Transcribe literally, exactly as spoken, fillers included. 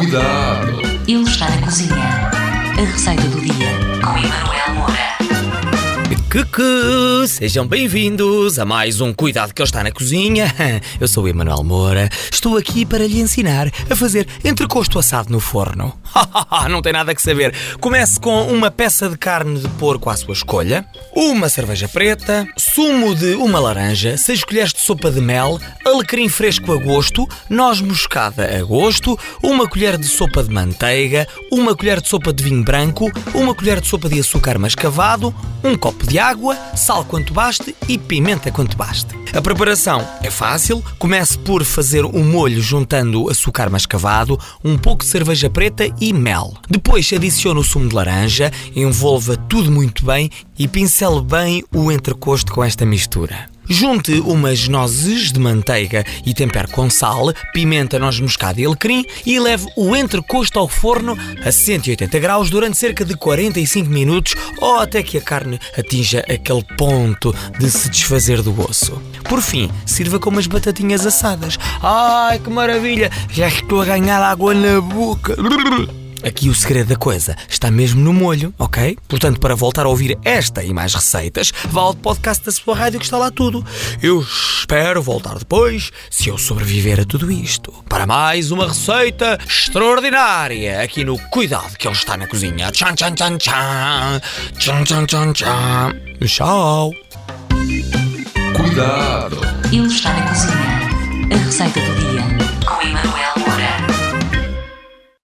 Cuidado! Ele está na cozinha. A receita do dia com Emanuel Moura. Cucu, sejam bem-vindos a mais um Cuidado que ele está na cozinha. Eu sou o Emanuel Moura. Estou aqui para lhe ensinar a fazer entrecosto assado no forno. Não tem nada que saber. Comece com uma peça de carne de porco à sua escolha, uma cerveja preta, sumo de uma laranja, seis colheres de sopa de mel, alecrim fresco a gosto, noz moscada a gosto, uma colher de sopa de manteiga, uma colher de sopa de vinho branco, uma colher de sopa de açúcar mascavado, um copo de água, sal quanto baste e pimenta quanto baste. A preparação é fácil. Comece por fazer o molho juntando açúcar mascavado, um pouco de cerveja preta e mel. Depois adicione o sumo de laranja, envolva tudo muito bem e pincele bem o entrecosto com esta mistura. Junte umas nozes de manteiga e tempere com sal, pimenta, noz moscada e alecrim e leve o entrecosto ao forno a cento e oitenta graus durante cerca de quarenta e cinco minutos ou até que a carne atinja aquele ponto de se desfazer do osso. Por fim, sirva com umas batatinhas assadas. Ai, que maravilha! Já estou a ganhar água na boca. Aqui o segredo da coisa está mesmo no molho, ok? Portanto, para voltar a ouvir esta e mais receitas, vá ao podcast da sua rádio que está lá tudo. Eu espero voltar depois, se eu sobreviver a tudo isto, para mais uma receita extraordinária aqui no Cuidado que ele está na cozinha. Tchan, tchan, tchan, tchan. Tchan, tchan, tchan, tchan. Tchau. Cuidado! Ele está na cozinha. A receita do dia com Emanuel